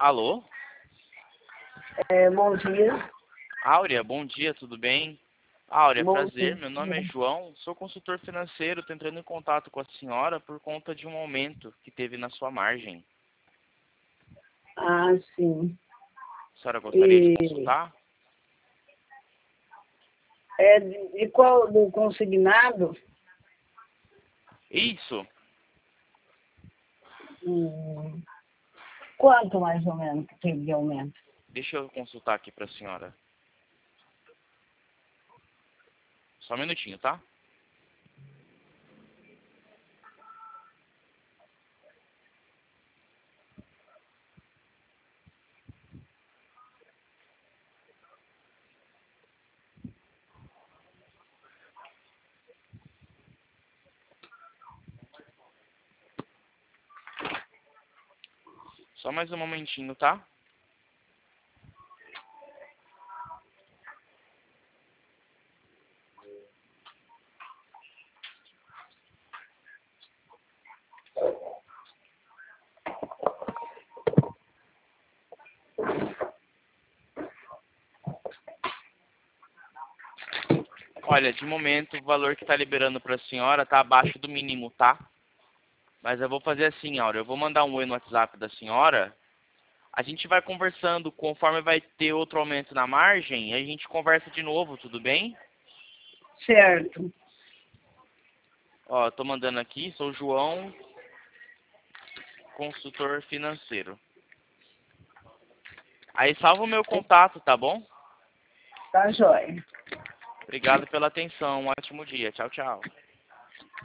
Alô? Bom dia. Áurea, bom dia, tudo bem? Áurea, Bom prazer, dia. meu nome é João, sou consultor financeiro, tô entrando em contato com a senhora por conta de um aumento que teve na sua margem. Ah, sim. A senhora gostaria de E consultar? é de qual do consignado? Isso, Hum, quanto mais ou menos que teve de aumento? deixa eu consultar aqui pra senhora. Só um minutinho, tá? Só mais um momentinho, tá? Olha, de momento o valor que tá liberando pra senhora tá abaixo do mínimo, tá? Mas eu vou fazer assim, Áurea, eu vou mandar um oi no WhatsApp da senhora. A gente vai conversando, conforme vai ter outro aumento na margem, a gente conversa de novo, tudo bem? Certo. Ó, tô mandando aqui, sou o João, consultor financeiro. Aí salva o meu contato, tá bom? Tá joia. Obrigado pela atenção, um ótimo dia. Tchau, tchau.